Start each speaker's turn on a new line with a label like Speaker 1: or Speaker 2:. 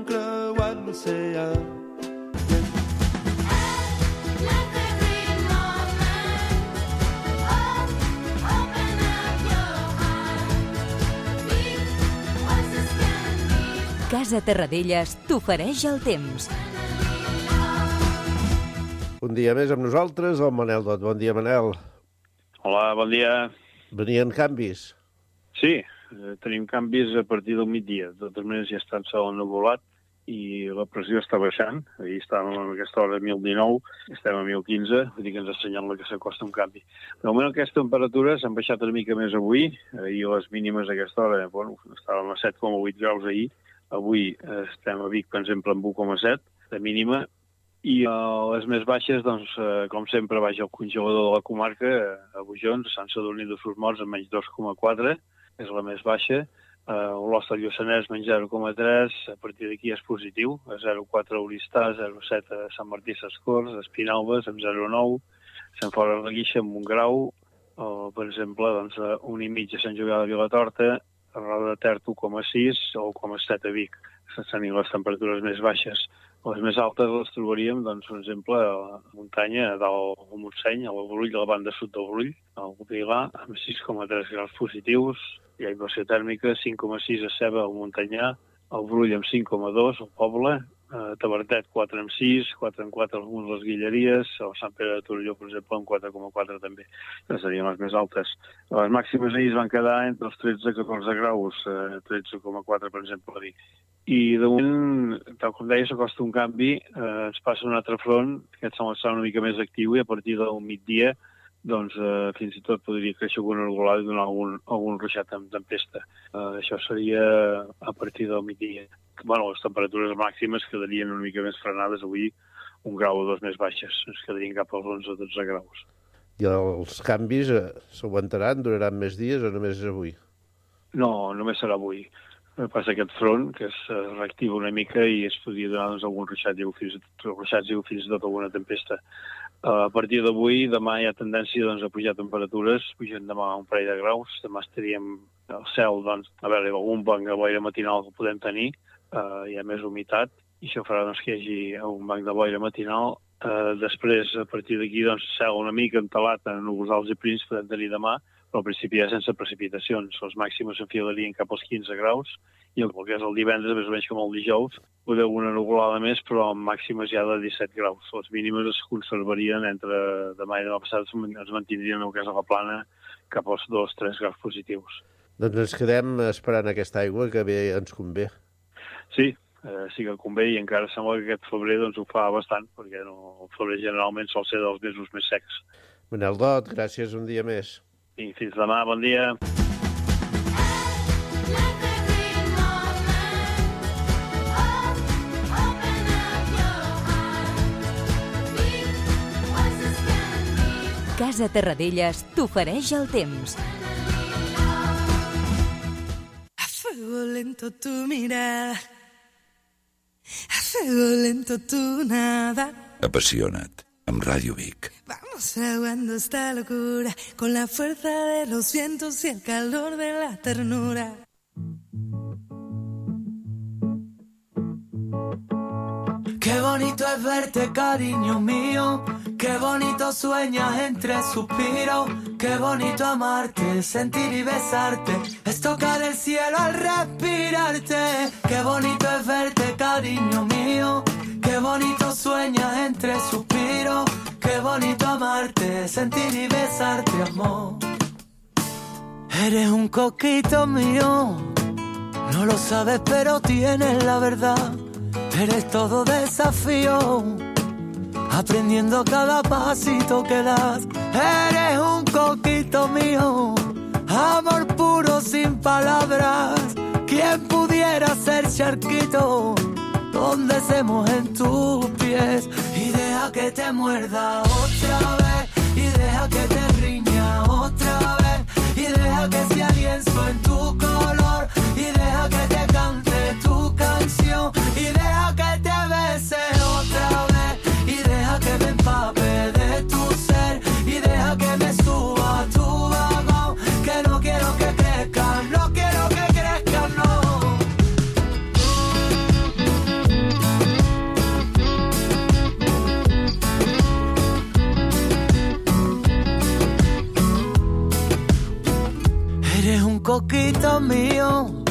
Speaker 1: creuant l'oceà.
Speaker 2: Casa Terradellas t'ofereix el temps.
Speaker 1: Un dia més amb nosaltres, el Manel Dot. Bon dia, Manel.
Speaker 3: Hola, bon dia.
Speaker 1: Venien canvis?
Speaker 3: Sí, tenim canvis a partir del migdia. De totes maneres ja està el sol ennuvolat i la pressió està baixant. Ahir estàvem a aquesta hora a 1.019, estem a 1.015, vull dir que ens assenyala que s'acosta un canvi. De moment aquestes temperatures han baixat una mica més avui. Ahir les mínimes a aquesta hora, estàvem a 7,8 graus ahir. Avui estem a Vic, per exemple, amb 1,7 de mínima. I les més baixes, doncs, com sempre, baix al congelador de la comarca, a Bujons, a Sant Sadurní de Sormorts, amb menys 2,4, és la més baixa. L'Host del Lluçanès, menys 0,3, a partir d'aquí és positiu, a 0,4 a Oristà, 0,7 a Sant Martí Sescorts, a Espinalbes, amb 0,9, Sant Fora de la Guixa, amb 1 grau, per exemple, doncs, a 1,5 a Sant Julià de Vilatorta, a Roda de Ter 1,6 o 1,7 a Vic. Tenir les temperatures més baixes. Les més altes les trobaríem, doncs, per exemple, a la muntanya, a dalt al Montseny, a la Brull, a la banda sud del Brull, al Pilar, amb 6,3 graus positius. Hi ha inversió tèrmica, 5,6 a Ceba, al Montanyà, al Brull amb 5,2, al Poble, a Tavertet 4,6, 4,4 algunes les Guilleries, o Sant Pere de Torelló, per exemple, amb 4,4 també. Que serien les més altes. Les màximes ahir es van quedar entre els 13 i 14 graus, 13,4 per exemple a Vic. I de moment, tal com deia, s'acosta un canvi, ens passa un altre front, que sembla estar una mica més actiu, i a partir del migdia, doncs fins i tot podria créixer alguna nuvolada i donar algun ruixat amb tempesta. Això seria a partir del migdia. Bueno, les temperatures màximes quedarien una mica més frenades avui, 1 grau o 2 més baixes, ens quedarien cap als 11 o 12 graus.
Speaker 1: I els canvis s'aguantaran, duraran més dies o només és avui?
Speaker 3: No, només serà avui. Passa aquest front, que es reactiva una mica i es podria donar doncs, algun ruixat i fins i tot alguna tempesta. A partir d'avui, demà hi ha tendència doncs, a pujar temperatures, pugen demà un parell de graus, demà estaríem al cel, doncs, a veure, algun banc de boira matinal que podem tenir, hi ha més humitat, i això farà doncs, que hi hagi un banc de boira matinal. Després, a partir d'aquí, doncs, cel una mica entelat en núvols alts i prims podem tenir demà, però al principi ja sense precipitacions. Les màximes s'enfilarien cap als 15 graus, i el que és el divendres, més o menys com el dijous, podeu una nuvolada més, però amb màximes ja de 17 graus. Les mínimes es conservarien entre demà i demà passat, es mantindrien el que és a la plana cap als 2-3 graus positius.
Speaker 1: Doncs ens quedem esperant aquesta aigua, que bé ens convé.
Speaker 3: Sí, sí que convé, i encara sembla que aquest febrer doncs, ho fa bastant, perquè el febrer generalment sol ser dels mesos més secs.
Speaker 1: Manel Dot, gràcies un dia més.
Speaker 3: I fins demà, bon dia.
Speaker 2: Casa Terradellas t'ofereix el temps.
Speaker 4: A fuego lento tu mirada, a fuego lento tu nada.
Speaker 5: Apassiona't, amb Ràdio Vic.
Speaker 4: Vamos aguando esta locura con la fuerza de los vientos y el calor de la ternura. Qué bonito es verte, cariño mío. Qué bonito sueñas entre suspiros. Qué bonito amarte, sentir y besarte. Es tocar el cielo al respirarte. Qué bonito es verte, cariño mío. Qué bonito sueñas entre suspiros. Qué bonito amarte, sentir y besarte, amor. Eres un coquito mío. No lo sabes, pero tienes la verdad. Eres todo desafío, aprendiendo cada pasito que das. Eres un coquito mío, amor puro sin palabras. ¿Quién pudiera ser charquito donde se mojen tus pies? Y deja que te muerda otra vez, y deja que te riña otra vez, y deja que sea lienzo en tu color, y deja que te cante tu canción, y deja que te bese otra vez, y deja que me empape de tu ser, y deja que me suba a tu vagón, que no quiero que crezca, no quiero que crezca, no. Eres un coquito mío,